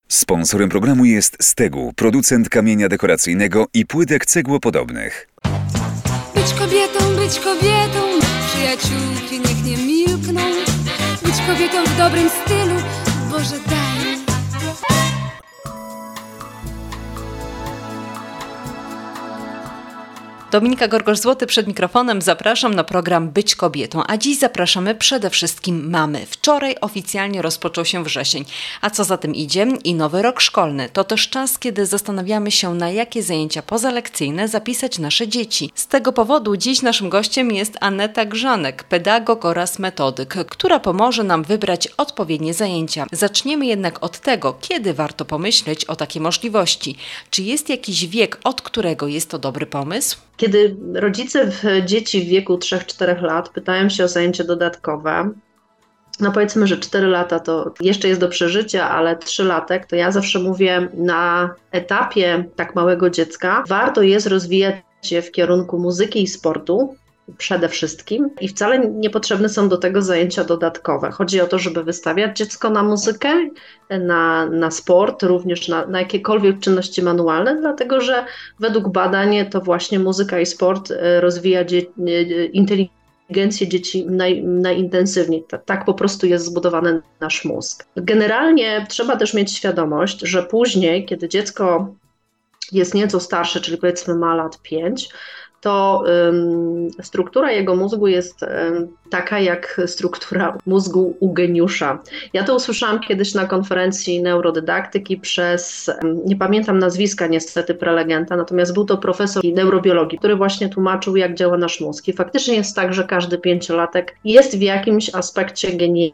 Sponsorem programu jest Stegu, producent kamienia dekoracyjnego i płytek cegłopodobnych. Być kobietą, przyjaciółki niech nie milkną. Być kobietą w dobrym stylu, Boże daj. Dominika Gorgosz-Złoty przed mikrofonem. Zapraszam na program Być kobietą, a dziś zapraszamy przede wszystkim mamy. Wczoraj oficjalnie rozpoczął się wrzesień, a co za tym idzie i nowy rok szkolny. To też czas, kiedy zastanawiamy się, na jakie zajęcia pozalekcyjne zapisać nasze dzieci. Z tego powodu dziś naszym gościem jest Aneta Grzanek, pedagog oraz metodyk, która pomoże nam wybrać odpowiednie zajęcia. Zaczniemy jednak od tego, kiedy warto pomyśleć o takiej możliwości. Czy jest jakiś wiek, od którego jest to dobry pomysł? Kiedy rodzice dzieci w wieku 3-4 lat pytają się o zajęcie dodatkowe, no powiedzmy, że 4 lata to jeszcze jest do przeżycia, ale 3-latek, to ja zawsze mówię, na etapie tak małego dziecka warto jest rozwijać się w kierunku muzyki i sportu, przede wszystkim, i wcale niepotrzebne są do tego zajęcia dodatkowe. Chodzi o to, żeby wystawiać dziecko na muzykę, na sport, również na jakiekolwiek czynności manualne, dlatego że według badań to właśnie muzyka i sport rozwija inteligencję dzieci najintensywniej. Tak po prostu jest zbudowany nasz mózg. Generalnie trzeba też mieć świadomość, że później, kiedy dziecko jest nieco starsze, czyli powiedzmy ma lat 5, to struktura jego mózgu jest taka jak struktura mózgu u geniusza. Ja to usłyszałam kiedyś na konferencji neurodydaktyki przez, nie pamiętam nazwiska niestety prelegenta, natomiast był to profesor neurobiologii, który właśnie tłumaczył, jak działa nasz mózg. I faktycznie jest tak, że każdy 5-latek jest w jakimś aspekcie genialny.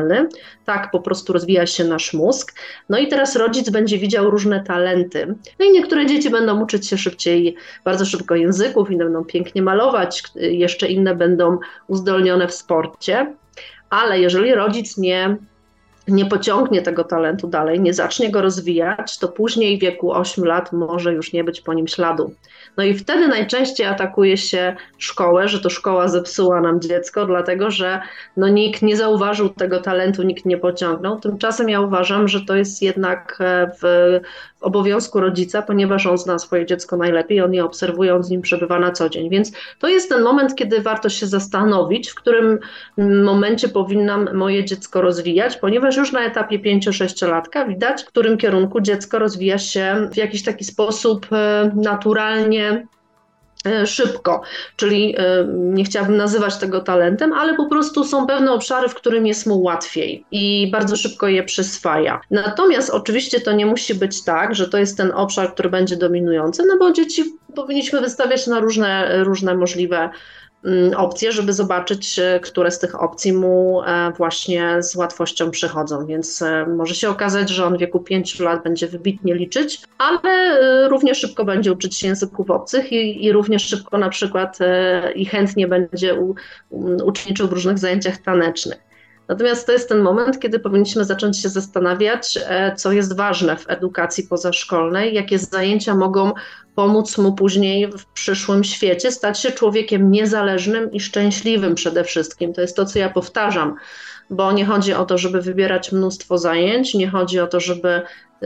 Tak po prostu rozwija się nasz mózg. No i teraz rodzic będzie widział różne talenty. No i niektóre dzieci będą uczyć się szybciej, bardzo szybko języków, inne będą pięknie malować, jeszcze inne będą uzdolnione w sporcie. Ale jeżeli rodzic nie pociągnie tego talentu dalej, nie zacznie go rozwijać, to później w wieku 8 lat może już nie być po nim śladu. No i wtedy najczęściej atakuje się szkołę, że to szkoła zepsuła nam dziecko, dlatego że nikt nie zauważył tego talentu, nikt nie pociągnął. Tymczasem ja uważam, że to jest jednak w obowiązku rodzica, ponieważ on zna swoje dziecko najlepiej, on je obserwuje, on z nim przebywa na co dzień. Więc to jest ten moment, kiedy warto się zastanowić, w którym momencie powinnam moje dziecko rozwijać, ponieważ już na etapie 5-6-latka widać, w którym kierunku dziecko rozwija się w jakiś taki sposób naturalnie, szybko, czyli nie chciałabym nazywać tego talentem, ale po prostu są pewne obszary, w którym jest mu łatwiej i bardzo szybko je przyswaja. Natomiast oczywiście to nie musi być tak, że to jest ten obszar, który będzie dominujący, no bo dzieci powinniśmy wystawiać na różne możliwe opcje, żeby zobaczyć, które z tych opcji mu właśnie z łatwością przychodzą, więc może się okazać, że on w wieku 5 lat będzie wybitnie liczyć, ale równie szybko będzie uczyć się języków obcych i równie szybko na przykład i chętnie będzie uczestniczył w różnych zajęciach tanecznych. Natomiast to jest ten moment, kiedy powinniśmy zacząć się zastanawiać, co jest ważne w edukacji pozaszkolnej, jakie zajęcia mogą pomóc mu później w przyszłym świecie stać się człowiekiem niezależnym i szczęśliwym przede wszystkim. To jest to, co ja powtarzam, bo nie chodzi o to, żeby wybierać mnóstwo zajęć, nie chodzi o to, żeby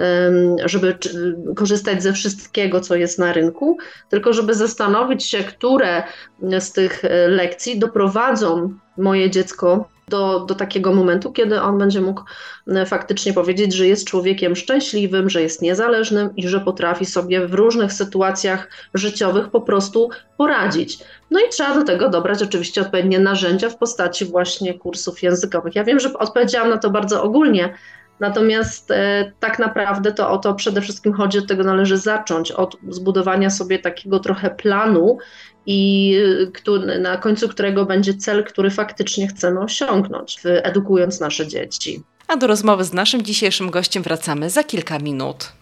korzystać ze wszystkiego, co jest na rynku, tylko żeby zastanowić się, które z tych lekcji doprowadzą moje dziecko do takiego momentu, kiedy on będzie mógł faktycznie powiedzieć, że jest człowiekiem szczęśliwym, że jest niezależnym i że potrafi sobie w różnych sytuacjach życiowych po prostu poradzić. No i trzeba do tego dobrać oczywiście odpowiednie narzędzia w postaci właśnie kursów językowych. Ja wiem, że odpowiedziałam na to bardzo ogólnie, natomiast tak naprawdę to o to przede wszystkim chodzi, od tego należy zacząć, od zbudowania sobie takiego trochę planu i na końcu którego będzie cel, który faktycznie chcemy osiągnąć, edukując nasze dzieci. A do rozmowy z naszym dzisiejszym gościem wracamy za kilka minut.